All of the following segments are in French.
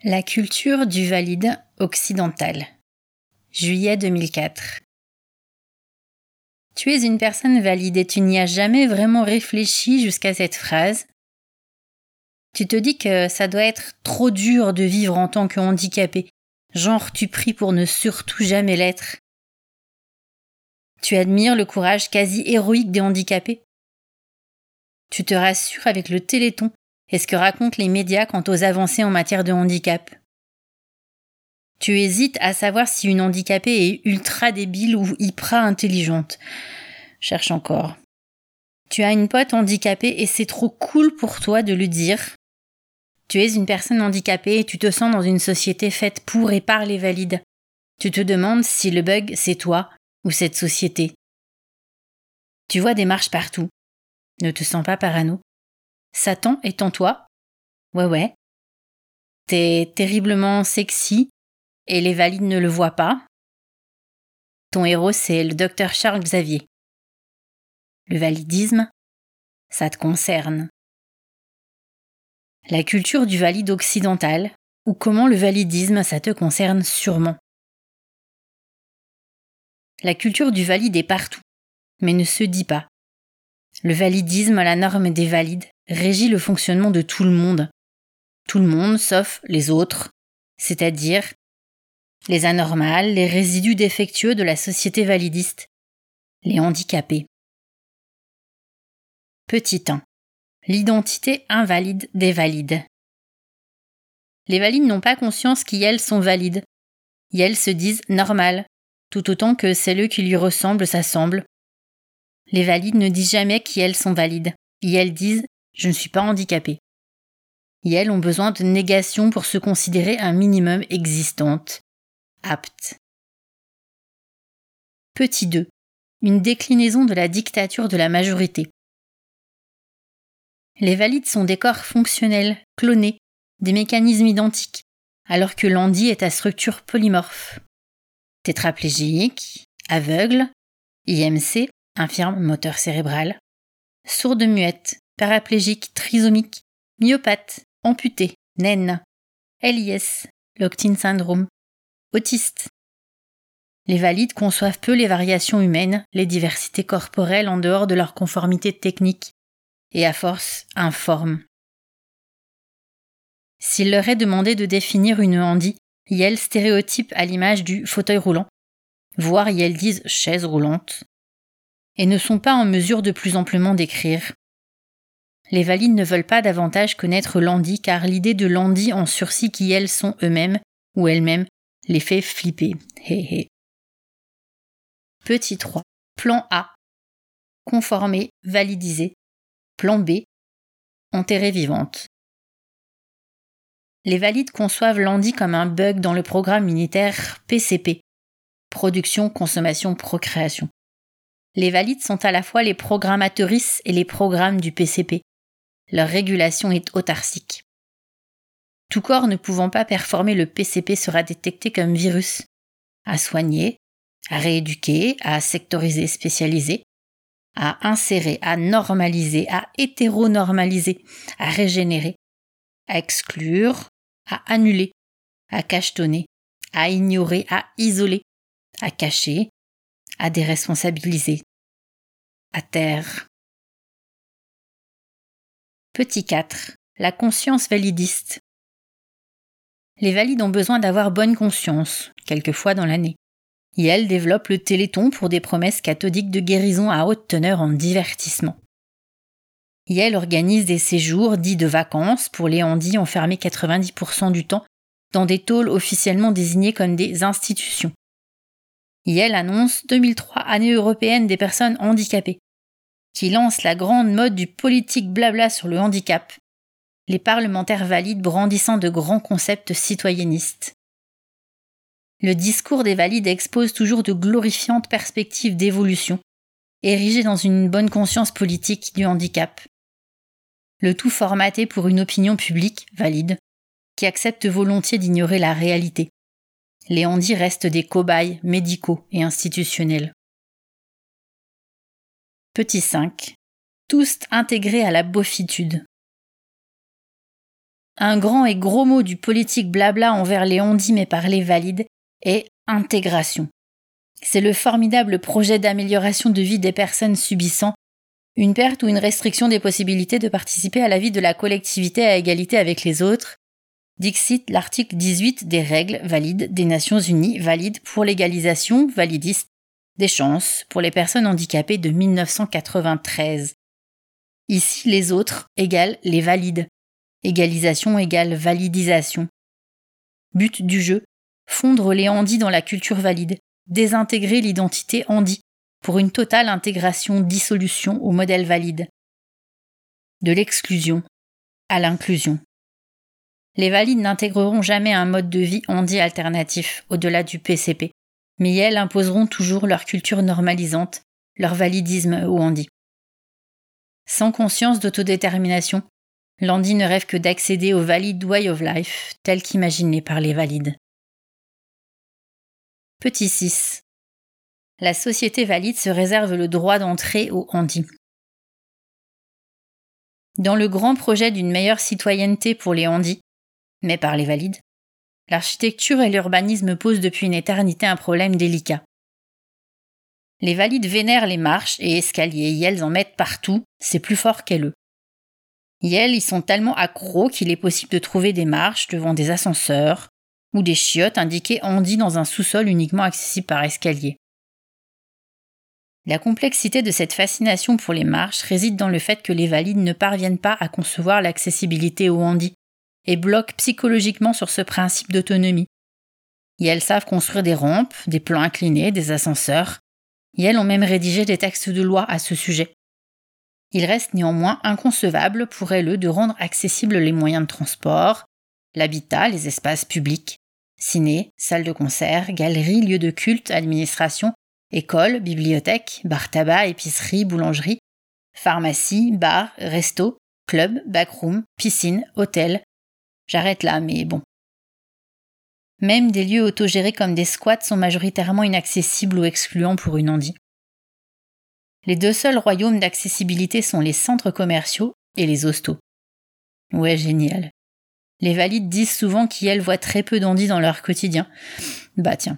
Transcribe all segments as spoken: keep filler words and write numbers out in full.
La culture du valide occidental. Juillet deux mille quatre. Tu es une personne valide et tu n'y as jamais vraiment réfléchi jusqu'à cette phrase. Tu te dis que ça doit être trop dur de vivre en tant que handicapé, genre tu pries pour ne surtout jamais l'être. Tu admires le courage quasi héroïque des handicapés. Tu te rassures avec le Téléthon et ce que racontent les médias quant aux avancées en matière de handicap. Tu hésites à savoir si une handicapée est ultra débile ou hyper intelligente. Cherche encore. Tu as une pote handicapée et c'est trop cool pour toi de le dire. Tu es une personne handicapée et tu te sens dans une société faite pour et par les valides. Tu te demandes si le bug c'est toi ou cette société. Tu vois des marches partout. Ne te sens pas parano. Satan est en toi. Ouais ouais. T'es terriblement sexy et les valides ne le voient pas. Ton héros c'est le docteur Charles Xavier. Le validisme, ça te concerne. La culture du valide occidental, ou comment le validisme, ça te concerne sûrement. La culture du valide est partout, mais ne se dit pas. Le validisme, la norme des valides, régit le fonctionnement de tout le monde. Tout le monde sauf les autres, c'est-à-dire les anormales, les résidus défectueux de la société validiste, les handicapés. Petit un. L'identité invalide des valides. Les valides n'ont pas conscience qu'elles sont valides. Elles se disent normales, tout autant que celles qui lui ressemblent s'assemblent. Les valides ne disent jamais qu'elles sont valides. Elles disent « je ne suis pas handicapée ». Elles ont besoin de négation pour se considérer un minimum existante, apte. Petit deux. Une déclinaison de la dictature de la majorité. Les valides sont des corps fonctionnels, clonés, des mécanismes identiques, alors que l'handi est à structure polymorphe. Tétraplégique, aveugle, I M C, infirme moteur cérébral, sourde-muette, paraplégique, trisomique, myopathe, amputé, naine, L I S, Locked-in syndrome, autiste. Les valides conçoivent peu les variations humaines, les diversités corporelles en dehors de leur conformité technique, et à force informe. S'il leur est demandé de définir une handi, elles stéréotypent à l'image du fauteuil roulant, voire elles disent chaise roulante, et ne sont pas en mesure de plus amplement décrire. Les valides ne veulent pas davantage connaître l'handi car l'idée de l'handi en sursis qui elles sont eux-mêmes ou elles-mêmes les fait flipper. Hé hé. Petit trois. Plan A. Conformer, validiser. Plan B. Enterrée vivante. Les valides conçoivent l'handi comme un bug dans le programme militaire P C P, production, consommation, procréation. Les valides sont à la fois les programmatrices et les programmes du P C P. Leur régulation est autarcique. Tout corps ne pouvant pas performer le P C P sera détecté comme virus, à soigner, à rééduquer, à sectoriser, spécialiser, à insérer, à normaliser, à hétéronormaliser, à régénérer, à exclure, à annuler, à cachetonner, à ignorer, à isoler, à cacher, à déresponsabiliser, à taire. Petit quatre. La conscience validiste. Les valides ont besoin d'avoir bonne conscience, quelquefois dans l'année. Et elles développent le Téléthon pour des promesses cathodiques de guérison à haute teneur en divertissement. Et elles organisent des séjours dits de vacances pour les handis enfermés quatre-vingt-dix pour cent du temps dans des tôles officiellement désignées comme des institutions. Et elles annoncent deux mille trois Année européenne des personnes handicapées, qui lance la grande mode du politique blabla sur le handicap, les parlementaires valides brandissant de grands concepts citoyennistes. Le discours des valides expose toujours de glorifiantes perspectives d'évolution, érigées dans une bonne conscience politique du handicap. Le tout formaté pour une opinion publique, valide, qui accepte volontiers d'ignorer la réalité. Les handis restent des cobayes médicaux et institutionnels. Petit cinq. Tous intégrés à la beaufitude. un grand et gros mot du politique blabla envers les handis mais par les valides est intégration. C'est le formidable projet d'amélioration de vie des personnes subissant une perte ou une restriction des possibilités de participer à la vie de la collectivité à égalité avec les autres. Dixit l'article dix-huit des règles valides des Nations Unies valides pour l'égalisation validiste des chances pour les personnes handicapées de mille neuf cent quatre-vingt-treize. Ici, les autres égale les valides. Égalisation égale validisation. But du jeu, fondre les handis dans la culture valide, désintégrer l'identité handi pour une totale intégration dissolution au modèle valide. De l'exclusion à l'inclusion. Les valides n'intégreront jamais un mode de vie handi alternatif au-delà du P C P, mais elles imposeront toujours leur culture normalisante, leur validisme au handi. Sans conscience d'autodétermination, l'handi ne rêve que d'accéder au valid way of life tel qu'imaginé par les valides. Petit six. La société valide se réserve le droit d'entrée au handi. Dans le grand projet d'une meilleure citoyenneté pour les handis, mais par les valides, l'architecture et l'urbanisme posent depuis une éternité un problème délicat. Les valides vénèrent les marches et escaliers, et elles en mettent partout, c'est plus fort qu'elles. Et elles y sont tellement accros qu'il est possible de trouver des marches devant des ascenseurs ou des chiottes indiquées handi dans un sous-sol uniquement accessible par escalier. La complexité de cette fascination pour les marches réside dans le fait que les valides ne parviennent pas à concevoir l'accessibilité au handi et bloquent psychologiquement sur ce principe d'autonomie. Et elles savent construire des rampes, des plans inclinés, des ascenseurs, et elles ont même rédigé des textes de loi à ce sujet. Il reste néanmoins inconcevable pour elles de rendre accessibles les moyens de transport, l'habitat, les espaces publics, ciné, salles de concert, galeries, lieux de culte, administration, écoles, bibliothèques, bar tabac, épicerie, boulangerie, pharmacie, bar, resto, club, backroom, piscine, hôtel. J'arrête là, mais bon. Même des lieux autogérés comme des squats sont majoritairement inaccessibles ou excluants pour une handi. Les deux seuls royaumes d'accessibilité sont les centres commerciaux et les hostos. Ouais, génial. Les valides disent souvent qu'elles voient très peu d'handis dans leur quotidien. Bah tiens.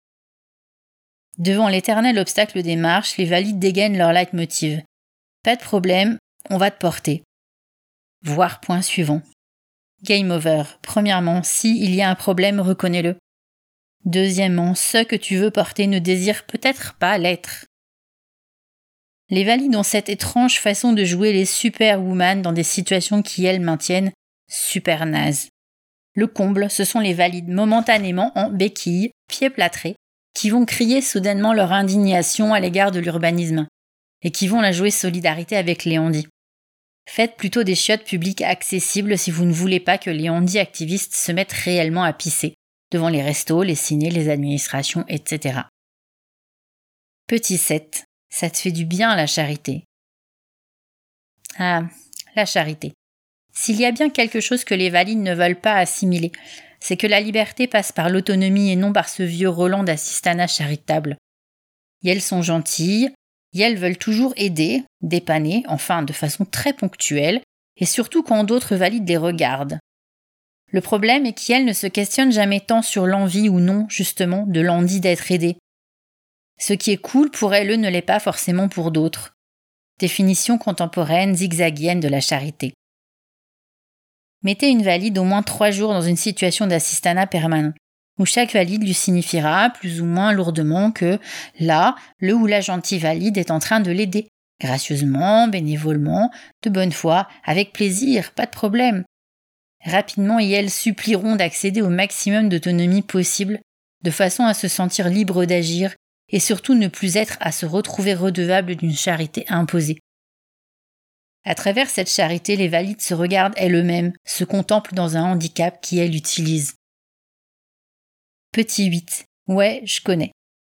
Devant l'éternel obstacle des marches, les valides dégainent leur leitmotiv. Pas de problème, on va te porter. Voir point suivant. Game over. Premièrement, si il y a un problème, reconnais-le. Deuxièmement, ce que tu veux porter ne désire peut-être pas l'être. Les valides ont cette étrange façon de jouer les superwoman dans des situations qui, elles, maintiennent super nazes. Le comble, ce sont les valides momentanément en béquilles, pieds plâtrés, qui vont crier soudainement leur indignation à l'égard de l'urbanisme et qui vont la jouer solidarité avec les handis. Faites plutôt des chiottes publiques accessibles si vous ne voulez pas que les handis activistes se mettent réellement à pisser devant les restos, les cinés, les administrations, et cetera. Petit sept. Ça te fait du bien la charité. Ah, la charité. S'il y a bien quelque chose que les valides ne veulent pas assimiler, c'est que la liberté passe par l'autonomie et non par ce vieux Roland d'assistanat charitable. Et elles sont gentilles, et elles veulent toujours aider, dépanner, enfin de façon très ponctuelle, et surtout quand d'autres valides les regardent. Le problème est qu'elles ne se questionnent jamais tant sur l'envie ou non, justement, de l'handi d'être aidé. Ce qui est cool pour elles ne l'est pas forcément pour d'autres. Définition contemporaine zigzagienne de la charité. Mettez une valide au moins trois jours dans une situation d'assistanat permanent, où chaque valide lui signifiera plus ou moins lourdement que là, le ou la gentille valide est en train de l'aider, gracieusement, bénévolement, de bonne foi, avec plaisir, pas de problème. Rapidement, et elles supplieront d'accéder au maximum d'autonomie possible, de façon à se sentir libre d'agir et surtout ne plus être à se retrouver redevable d'une charité imposée. À travers cette charité, les valides se regardent elles-mêmes, se contemplent dans un handicap qui elles utilisent. Petit huit. Ouais, je connais.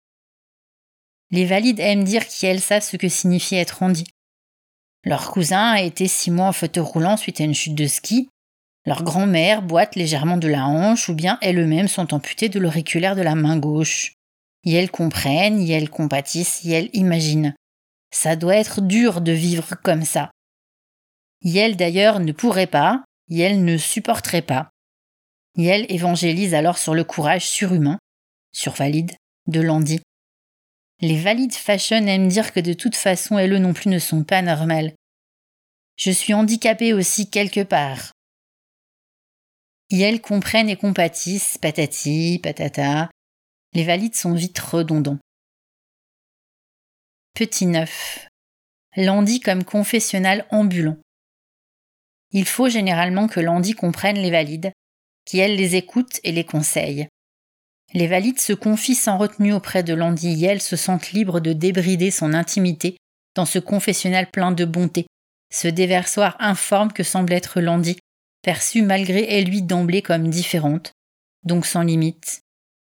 Les valides aiment dire qu'elles savent ce que signifie être handi. Leur cousin a été six mois en fauteuil roulant suite à une chute de ski. Leur grand-mère boite légèrement de la hanche ou bien elles-mêmes sont amputées de l'auriculaire de la main gauche. Et elles comprennent, et elles compatissent, et elles imaginent. Ça doit être dur de vivre comme ça. Et elles d'ailleurs ne pourraient pas, Yel ne supporterait pas. Yel évangélise alors sur le courage surhumain, survalide, de Landi. Les valides fashion aiment dire que de toute façon, elles non plus ne sont pas normales. Je suis handicapée aussi quelque part. Yel comprennent et compatissent, patati, patata. Les valides sont vite redondants. Petit neuf. Landi comme confessionnal ambulant. Il faut généralement que Landi comprenne les valides, qui elles les écoutent et les conseillent. Les valides se confient sans retenue auprès de Landi et elles se sentent libres de débrider son intimité dans ce confessionnal plein de bonté, ce déversoir informe que semble être Landi, perçu malgré elle lui d'emblée comme différente, donc sans limite.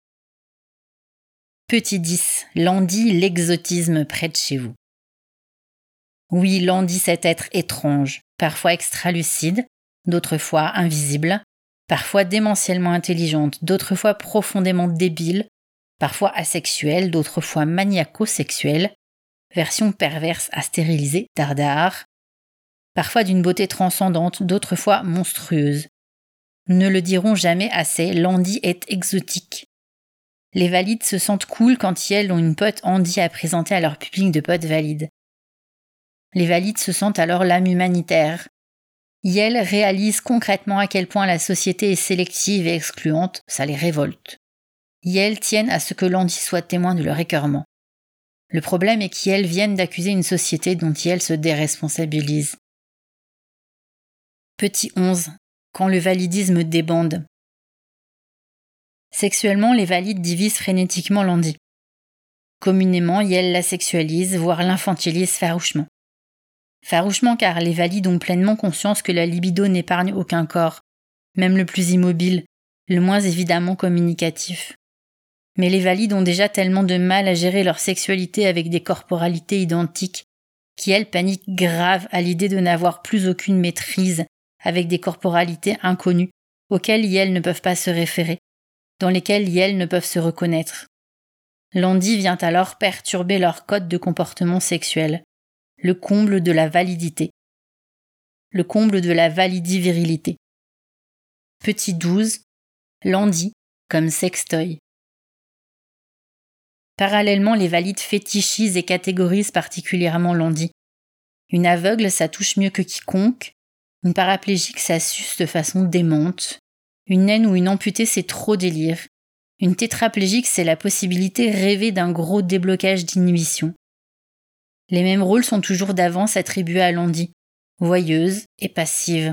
Petit dix. Landi, l'exotisme près de chez vous. Oui, Landi, cet être étrange, parfois extralucide, d'autres fois invisible, parfois démentiellement intelligente, d'autres fois profondément débile, parfois asexuelle, d'autres fois maniaco-sexuelle, version perverse à stériliser, dardard, parfois d'une beauté transcendante, d'autres fois monstrueuse. Ne le diront jamais assez, Landi est exotique. Les valides se sentent cool quand elles ont une pote handi à présenter à leur public de potes valides. Les valides se sentent alors l'âme humanitaire. Elles réalisent concrètement à quel point la société est sélective et excluante, ça les révolte. Elles tiennent à ce que Landi soit témoin de leur écœurement. Le problème est qu'elles viennent d'accuser une société dont elles se déresponsabilisent. Petit onze. Quand le validisme débande. Sexuellement, les valides divisent frénétiquement Landi. Communément, elles la sexualisent, voire l'infantilisent farouchement. Farouchement car les valides ont pleinement conscience que la libido n'épargne aucun corps, même le plus immobile, le moins évidemment communicatif. Mais les valides ont déjà tellement de mal à gérer leur sexualité avec des corporalités identiques, qu'elles paniquent grave à l'idée de n'avoir plus aucune maîtrise avec des corporalités inconnues, auxquelles elles ne peuvent pas se référer, dans lesquelles elles ne peuvent se reconnaître. Landi vient alors perturber leur code de comportement sexuel. Le comble de la validité. Le comble de la validi-virilité. Petit douze. Landi comme sextoy. Parallèlement, les valides fétichisent et catégorisent particulièrement Landi. Une aveugle, ça touche mieux que quiconque. Une paraplégique, ça suce de façon démente. Une naine ou une amputée, c'est trop délire. Une tétraplégique, c'est la possibilité rêvée d'un gros déblocage d'inhibition. Les mêmes rôles sont toujours d'avance attribués à Landi, voyeuse et passive.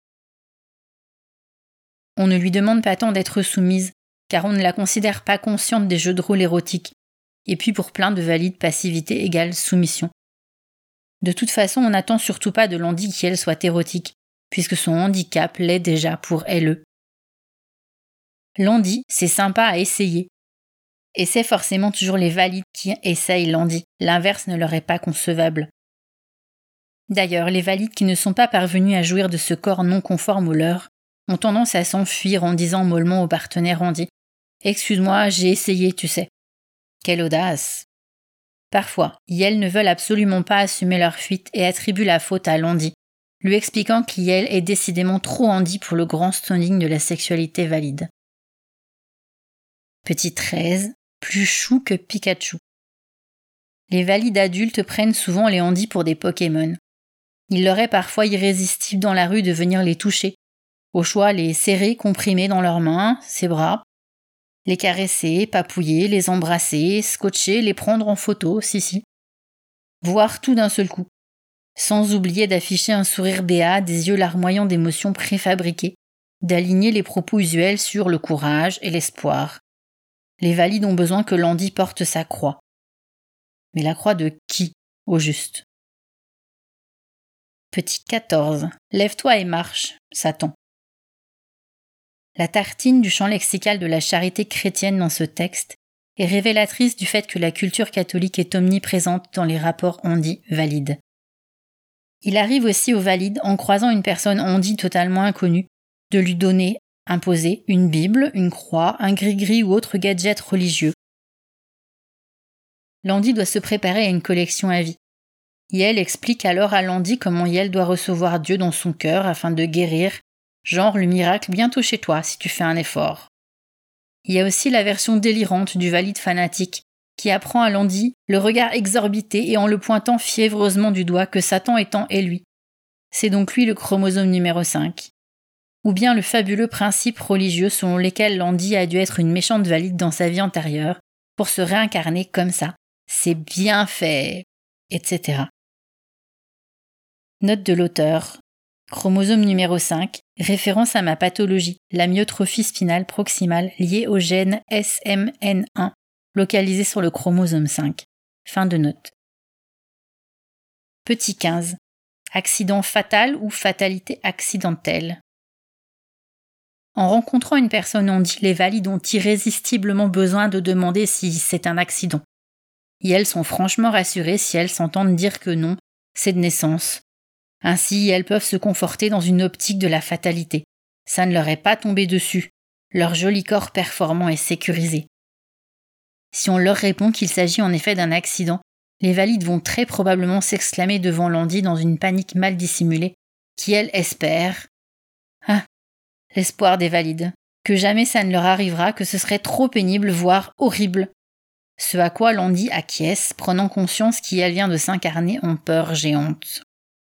On ne lui demande pas tant d'être soumise, car on ne la considère pas consciente des jeux de rôle érotiques, et puis pour plein de valides, passivité égale soumission. De toute façon, on n'attend surtout pas de Landi qu'elle soit érotique, puisque son handicap l'est déjà pour elle. Landi, c'est sympa à essayer. Et c'est forcément toujours les valides qui essayent Landi, l'inverse ne leur est pas concevable. D'ailleurs, les valides qui ne sont pas parvenus à jouir de ce corps non conforme au leur ont tendance à s'enfuir en disant mollement au partenaire handi « Excuse-moi, j'ai essayé, tu sais. » Quelle audace! Parfois, elles ne veulent absolument pas assumer leur fuite et attribuent la faute à Landi, lui expliquant qu'elle est décidément trop handi pour le grand standing de la sexualité valide. Petit treize. Plus chou que Pikachu. Les valides adultes prennent souvent les handis pour des Pokémon. Il leur est parfois irrésistible dans la rue de venir les toucher, au choix les serrer comprimés dans leurs mains, ses bras, les caresser, papouiller, les embrasser, scotcher, les prendre en photo, si si. Voir tout d'un seul coup, sans oublier d'afficher un sourire béat, des yeux larmoyants d'émotions préfabriquées, d'aligner les propos usuels sur le courage et l'espoir. Les valides ont besoin que Landi porte sa croix. Mais la croix de qui, au juste? Petit quatorze. Lève-toi et marche, Satan. La tartine du champ lexical de la charité chrétienne dans ce texte est révélatrice du fait que la culture catholique est omniprésente dans les rapports handi-valides. Il arrive aussi aux valides, en croisant une personne handi totalement inconnue, de lui donner imposer une Bible, une croix, un gris-gris ou autre gadget religieux. Landi doit se préparer à une collection à vie. Yel explique alors à Landi comment Yel doit recevoir Dieu dans son cœur afin de guérir, genre le miracle bientôt chez toi si tu fais un effort. Il y a aussi la version délirante du valide fanatique, qui apprend à Landy, le regard exorbité et en le pointant fiévreusement du doigt, que Satan étant est lui. C'est donc lui le chromosome numéro cinq. Ou bien le fabuleux principe religieux selon lequel Landy a dû être une méchante valide dans sa vie antérieure pour se réincarner comme ça. C'est bien fait, et cetera. Note de l'auteur. Chromosome numéro cinq, référence à ma pathologie, la myotrophie spinale proximale liée au gène S M N un, localisé sur le chromosome cinq. Fin de note. Petit quinze. Accident fatal ou fatalité accidentelle. En rencontrant une personne Landy, les valides ont irrésistiblement besoin de demander si c'est un accident. Et elles sont franchement rassurées si elles s'entendent dire que non, c'est de naissance. Ainsi, elles peuvent se conforter dans une optique de la fatalité. Ça ne leur est pas tombé dessus. Leur joli corps performant est sécurisé. Si on leur répond qu'il s'agit en effet d'un accident, les valides vont très probablement s'exclamer devant Landy dans une panique mal dissimulée, qui elle espère. Ah, l'espoir des valides. Que jamais ça ne leur arrivera, que ce serait trop pénible, voire horrible. Ce à quoi Landy acquiesce, prenant conscience qu'elle vient de s'incarner en peur géante.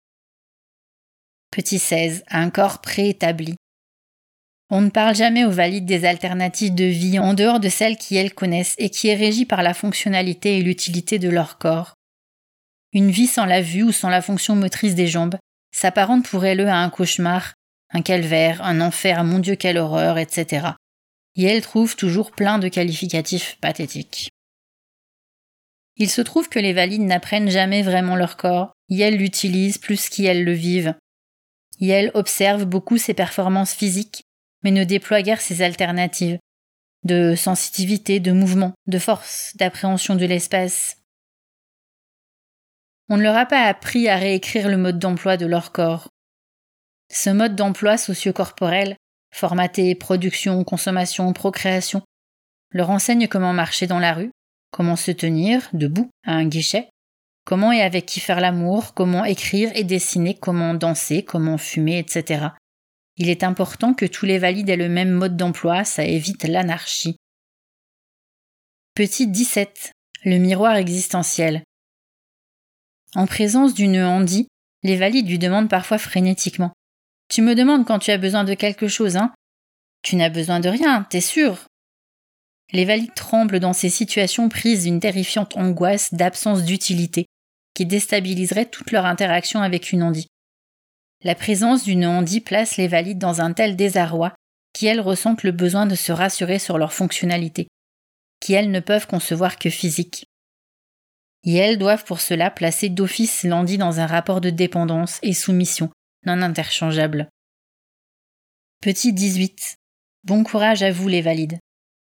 Petit seize. Un corps préétabli. On ne parle jamais aux valides des alternatives de vie en dehors de celles qu'elles connaissent et qui est régie par la fonctionnalité et l'utilité de leur corps. Une vie sans la vue ou sans la fonction motrice des jambes s'apparente pour elles à un cauchemar, un calvaire, un enfer, mon Dieu quelle horreur, et cetera. Et elles trouvent toujours plein de qualificatifs pathétiques. Il se trouve que les valides n'apprennent jamais vraiment leur corps, et elles l'utilisent plus qu'elles le vivent. Et elles observent beaucoup ses performances physiques, mais ne déploient guère ses alternatives, de sensitivité, de mouvement, de force, d'appréhension de l'espace. On ne leur a pas appris à réécrire le mode d'emploi de leur corps. Ce mode d'emploi socio-corporel, formaté production, consommation, procréation, leur enseigne comment marcher dans la rue, comment se tenir, debout, à un guichet, comment et avec qui faire l'amour, comment écrire et dessiner, comment danser, comment fumer, et cetera. Il est important que tous les valides aient le même mode d'emploi, ça évite l'anarchie. Petit dix-sept. Le miroir existentiel. En présence d'une Landy, les valides lui demandent parfois frénétiquement. « Tu me demandes quand tu as besoin de quelque chose, hein ? Tu n'as besoin de rien, t'es sûr ?» Les valides tremblent dans ces situations prises d'une terrifiante angoisse d'absence d'utilité qui déstabiliserait toute leur interaction avec une Landy. La présence d'une Landy place les valides dans un tel désarroi qui elles ressentent le besoin de se rassurer sur leur fonctionnalité, qui elles ne peuvent concevoir que physique. Et elles doivent pour cela placer d'office Landy dans un rapport de dépendance et soumission non interchangeable. Petit dix-huit. Bon courage à vous les valides.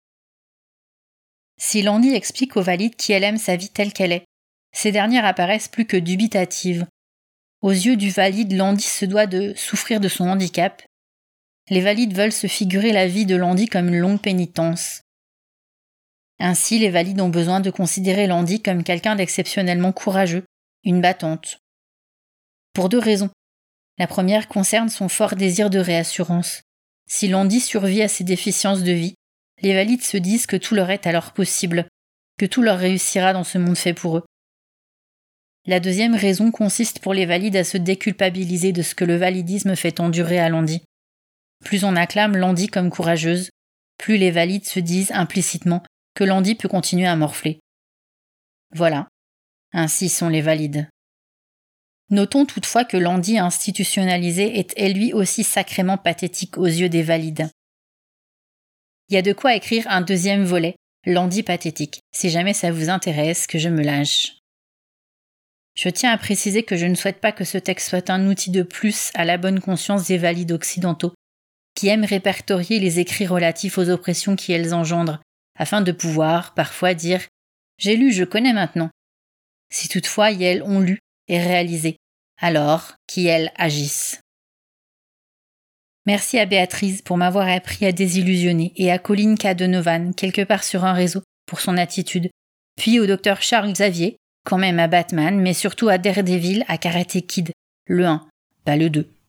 Si Landy explique aux valides qu'elle aime sa vie telle qu'elle est, ces dernières apparaissent plus que dubitatives. Aux yeux du valide, Landy se doit de souffrir de son handicap. Les valides veulent se figurer la vie de Landy comme une longue pénitence. Ainsi, les valides ont besoin de considérer Landy comme quelqu'un d'exceptionnellement courageux, une battante. Pour deux raisons. La première concerne son fort désir de réassurance. Si Landy survit à ses déficiences de vie, les valides se disent que tout leur est alors possible, que tout leur réussira dans ce monde fait pour eux. La deuxième raison consiste pour les valides à se déculpabiliser de ce que le validisme fait endurer à Landy. Plus on acclame Landy comme courageuse, plus les valides se disent implicitement que Landy peut continuer à morfler. Voilà, ainsi sont les valides. Notons toutefois que Landy institutionnalisé est lui aussi sacrément pathétique aux yeux des valides. Il y a de quoi écrire un deuxième volet, Landy pathétique, si jamais ça vous intéresse, que je me lâche. Je tiens à préciser que je ne souhaite pas que ce texte soit un outil de plus à la bonne conscience des valides occidentaux, qui aiment répertorier les écrits relatifs aux oppressions qui elles engendrent, afin de pouvoir, parfois, dire « J'ai lu, je connais maintenant ». Si toutefois elles ont lu et réalisé, alors qu'elles agissent. Merci à Béatrice pour m'avoir appris à désillusionner et à Colin K. Donovan, quelque part sur un réseau, pour son attitude, puis au docteur Charles Xavier, quand même à Batman, mais surtout à Daredevil, à Karate Kid, le un, pas le deux.